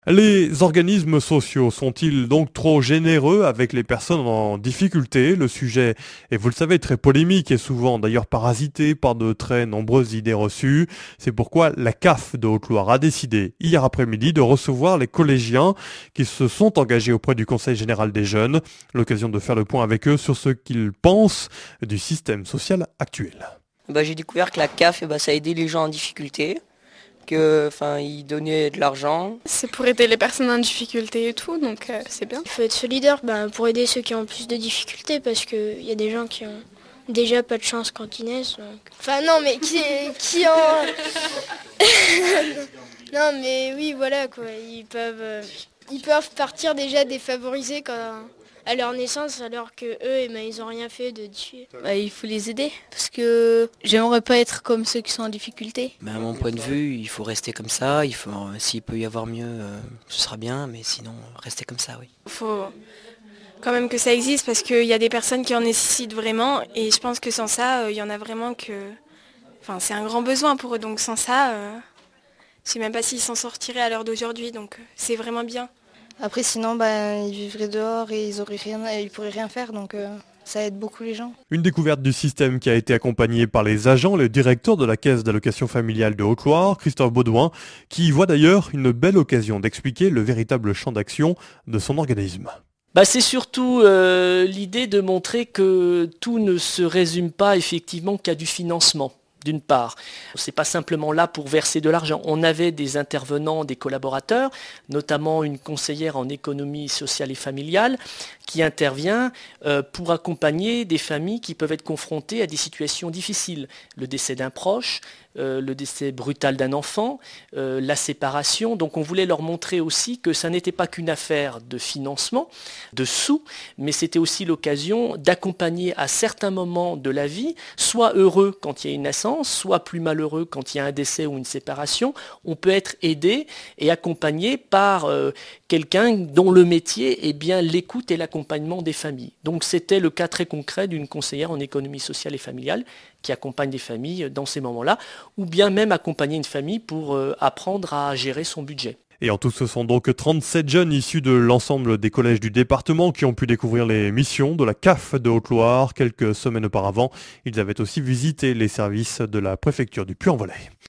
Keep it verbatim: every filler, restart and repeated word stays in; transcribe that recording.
Les organismes sociaux sont-ils donc trop généreux avec les personnes en difficulté? Le sujet est, vous le savez, très polémique et souvent d'ailleurs parasité par de très nombreuses idées reçues. C'est pourquoi la C A F de Haute-Loire a décidé hier après-midi de recevoir les collégiens qui se sont engagés auprès du Conseil général des jeunes. L'occasion de faire le point avec eux sur ce qu'ils pensent du système social actuel. Bah, j'ai découvert que la C A F, eh bah, ça aidait les gens en difficulté, que, enfin, ils donnaient de l'argent. C'est pour aider les personnes en difficulté et tout, donc euh, c'est bien. Il faut être solidaire ben, pour aider ceux qui ont plus de difficultés, parce qu'il y a des gens qui ont déjà pas de chance quand ils naissent. Donc... Enfin non, mais qui, qui ont... non mais oui, voilà quoi, ils peuvent, euh, ils peuvent partir déjà défavorisés quand... à leur naissance, alors que eux, eh ben, ils ont rien fait de tuer. Bah, il faut les aider, parce que j'aimerais pas être comme ceux qui sont en difficulté. Bah, à mon point de vue, il faut rester comme ça. Il faut, euh, s'il peut y avoir mieux, euh, ce sera bien, mais sinon, rester comme ça, oui. Il faut quand même que ça existe, parce qu'il y a des personnes qui en nécessitent vraiment, et je pense que sans ça, il y en a vraiment que... Enfin, c'est un grand besoin pour eux, donc sans ça, euh... je sais même pas s'ils s'en sortiraient à l'heure d'aujourd'hui, donc c'est vraiment bien. Après sinon ben, ils vivraient dehors et ils auraient rien, ils pourraient rien faire, donc euh, ça aide beaucoup les gens. Une découverte du système qui a été accompagnée par les agents, le directeur de la caisse d'allocation familiale de Haute-Loire, Christophe Baudouin, qui y voit d'ailleurs une belle occasion d'expliquer le véritable champ d'action de son organisme. Bah, c'est surtout euh, l'idée de montrer que tout ne se résume pas effectivement qu'à du financement. D'une part, c'est pas simplement là pour verser de l'argent. On avait des intervenants, des collaborateurs, notamment une conseillère en économie sociale et familiale, qui intervient euh, pour accompagner des familles qui peuvent être confrontées à des situations difficiles. Le décès d'un proche, euh, le décès brutal d'un enfant, euh, la séparation. Donc on voulait leur montrer aussi que ça n'était pas qu'une affaire de financement, de sous, mais c'était aussi l'occasion d'accompagner à certains moments de la vie, soit heureux quand il y a une naissance, soit plus malheureux quand il y a un décès ou une séparation. On peut être aidé et accompagné par euh, quelqu'un dont le métier est bien l'écoute et l'accompagnement des familles. Donc c'était le cas très concret d'une conseillère en économie sociale et familiale qui accompagne des familles dans ces moments-là, ou bien même accompagner une famille pour euh, apprendre à gérer son budget. Et en tout, ce sont donc trente-sept jeunes issus de l'ensemble des collèges du département qui ont pu découvrir les missions de la C A F de Haute-Loire. Quelques semaines auparavant, ils avaient aussi visité les services de la préfecture du Puy-en-Velay.